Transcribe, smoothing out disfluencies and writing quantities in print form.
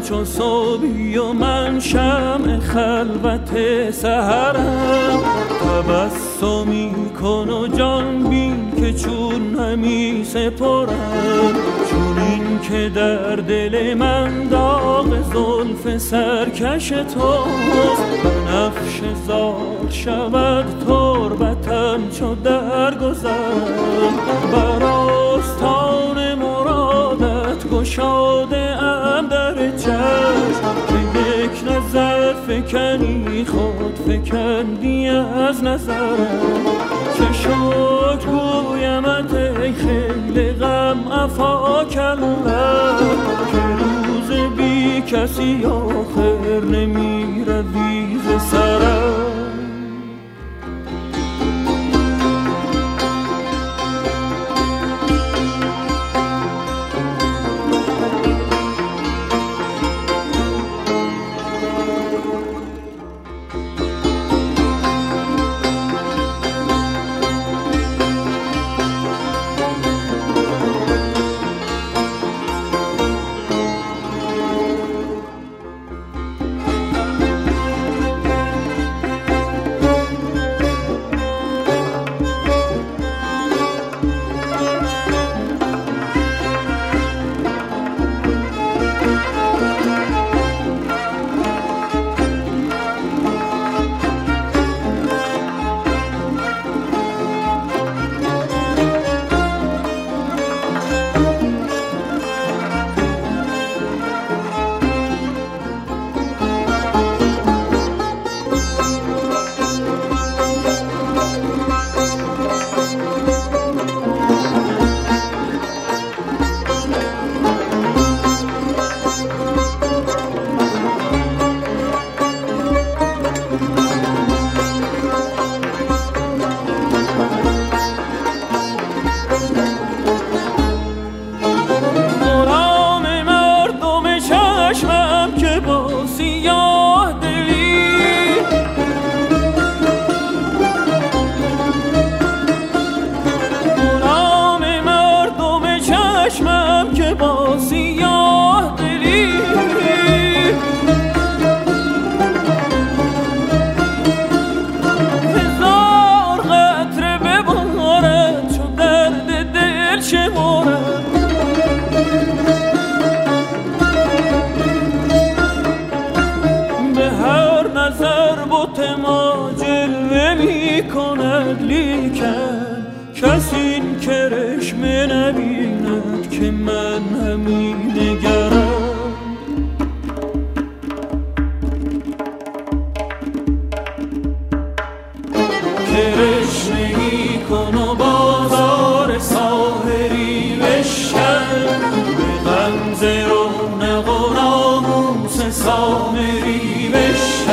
چو صبحی و من شمع خلوت سحرم. تبسمی کن و جان بین که چون همی سپرم، چون این که در دل من داغ زلف سرکش توست. بنفش زار شود تربتم چو درگذرم، بر آستان مرادت گشاده ام در چشم. که یک نظر فکنی خود فکندی از نظرم. چه شکر گویمت ای خیل غم عفاک الله، که روز بی کسی آخر نمی روی ز سرم. چشمم که با سیاه دلی، هزار قطره ببارد چو درد دل شمارد. به هر نظر بت ما جلوه می کند، لیکن کسی این کرشمه نبیند که من همین نگرم. کرشمه‌ای کن و بازار ساحری بشکن، به غمزه رونق و ناموس سامری بشکن.